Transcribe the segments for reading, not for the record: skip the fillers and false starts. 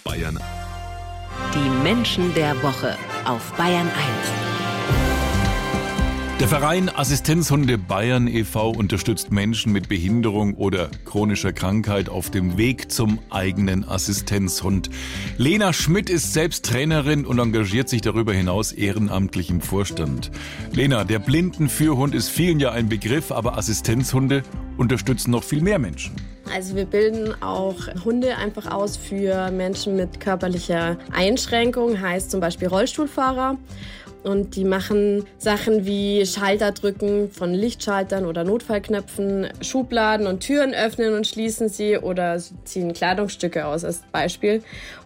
Bayern. Die Menschen der Woche auf Bayern 1. Der Verein Assistenzhunde Bayern e.V. unterstützt Menschen mit Behinderung oder chronischer Krankheit auf dem Weg zum eigenen Assistenzhund. Lena Schmidt ist selbst Trainerin und engagiert sich darüber hinaus ehrenamtlich im Vorstand. Lena, der Blindenführhund ist vielen ja ein Begriff, aber Assistenzhunde unterstützen noch viel mehr Menschen. Also wir bilden auch Hunde einfach aus für Menschen mit körperlicher Einschränkung, heißt zum Beispiel Rollstuhlfahrer. Und die machen Sachen wie Schalter drücken von Lichtschaltern oder Notfallknöpfen, Schubladen und Türen öffnen und schließen sie oder ziehen Kleidungsstücke aus als Beispiel.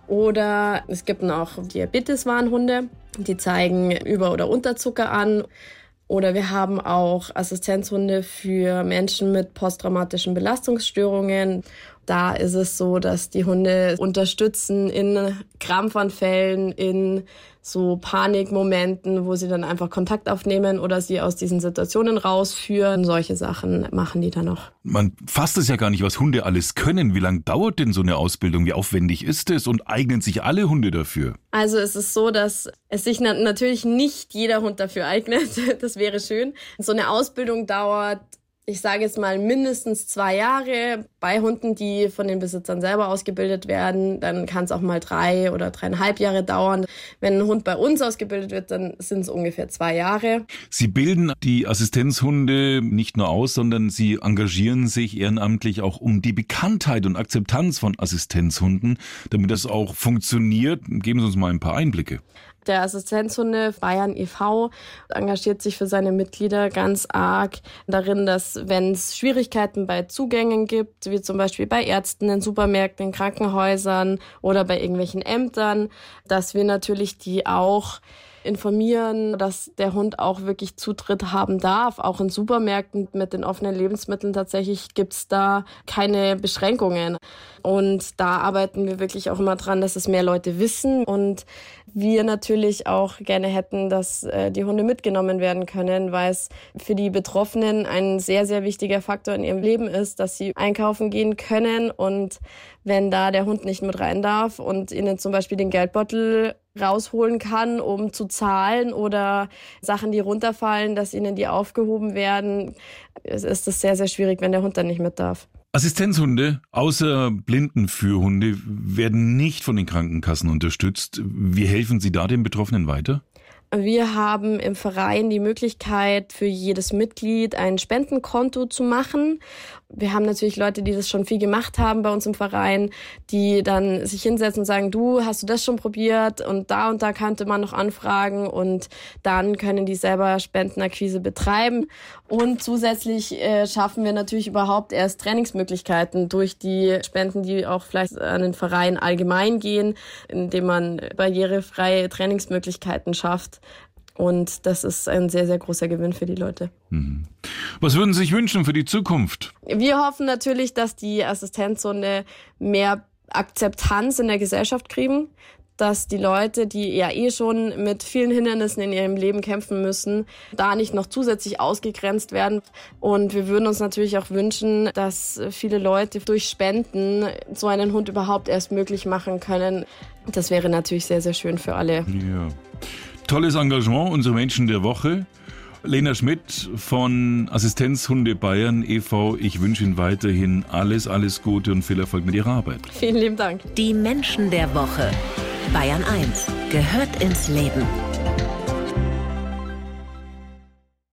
Oder es gibt noch Diabetes-Warnhunde, die zeigen Über- oder Unterzucker an. Oder wir haben auch Assistenzhunde für Menschen mit posttraumatischen Belastungsstörungen. Da ist es so, dass die Hunde unterstützen in Krampfanfällen, in so Panikmomenten, wo sie dann einfach Kontakt aufnehmen oder sie aus diesen Situationen rausführen. Solche Sachen machen die dann noch. Man fasst es ja gar nicht, was Hunde alles können. Wie lange dauert denn so eine Ausbildung? Wie aufwendig ist es? Und eignen sich alle Hunde dafür? Also es ist so, dass es sich natürlich nicht jeder Hund dafür eignet. Das wäre schön. So eine Ausbildung dauert, ich sage jetzt mal, mindestens 2 Jahre. Bei Hunden, die von den Besitzern selber ausgebildet werden, dann kann es auch mal 3 oder 3,5 Jahre dauern. Wenn ein Hund bei uns ausgebildet wird, dann sind es ungefähr 2 Jahre. Sie bilden die Assistenzhunde nicht nur aus, sondern Sie engagieren sich ehrenamtlich auch um die Bekanntheit und Akzeptanz von Assistenzhunden, damit das auch funktioniert. Geben Sie uns mal ein paar Einblicke. Der Assistenzhunde Bayern e.V. engagiert sich für seine Mitglieder ganz arg darin, dass wenn es Schwierigkeiten bei Zugängen gibt, wie zum Beispiel bei Ärzten, in Supermärkten, in Krankenhäusern oder bei irgendwelchen Ämtern, dass wir natürlich die auch informieren, dass der Hund auch wirklich Zutritt haben darf. Auch in Supermärkten mit den offenen Lebensmitteln tatsächlich gibt's da keine Beschränkungen. Und da arbeiten wir wirklich auch immer dran, dass es mehr Leute wissen. Und wir natürlich auch gerne hätten, dass die Hunde mitgenommen werden können, weil es für die Betroffenen ein sehr, sehr wichtiger Faktor in ihrem Leben ist, dass sie einkaufen gehen können. Und wenn da der Hund nicht mit rein darf und ihnen zum Beispiel den Geldbeutel rausholen kann, um zu zahlen oder Sachen, die runterfallen, dass ihnen die aufgehoben werden, ist es sehr, sehr schwierig, wenn der Hund dann nicht mit darf. Assistenzhunde, außer Blindenführhunde, werden nicht von den Krankenkassen unterstützt. Wie helfen Sie da den Betroffenen weiter? Wir haben im Verein die Möglichkeit, für jedes Mitglied ein Spendenkonto zu machen. Wir haben natürlich Leute, die das schon viel gemacht haben bei uns im Verein, die dann sich hinsetzen und sagen, hast du das schon probiert? Und da könnte man noch anfragen und dann können die selber Spendenakquise betreiben. Und zusätzlich schaffen wir natürlich überhaupt erst Trainingsmöglichkeiten durch die Spenden, die auch vielleicht an den Verein allgemein gehen, indem man barrierefreie Trainingsmöglichkeiten schafft. Und das ist ein sehr, sehr großer Gewinn für die Leute. Was würden Sie sich wünschen für die Zukunft? Wir hoffen natürlich, dass die Assistenzhunde mehr Akzeptanz in der Gesellschaft kriegen, dass die Leute, die ja schon mit vielen Hindernissen in ihrem Leben kämpfen müssen, da nicht noch zusätzlich ausgegrenzt werden. Und wir würden uns natürlich auch wünschen, dass viele Leute durch Spenden so einen Hund überhaupt erst möglich machen können. Das wäre natürlich sehr, sehr schön für alle. Ja. Tolles Engagement, unsere Menschen der Woche. Lena Schmidt von Assistenzhunde Bayern e.V. Ich wünsche Ihnen weiterhin alles Gute und viel Erfolg mit Ihrer Arbeit. Vielen lieben Dank. Die Menschen der Woche. Bayern 1 gehört ins Leben.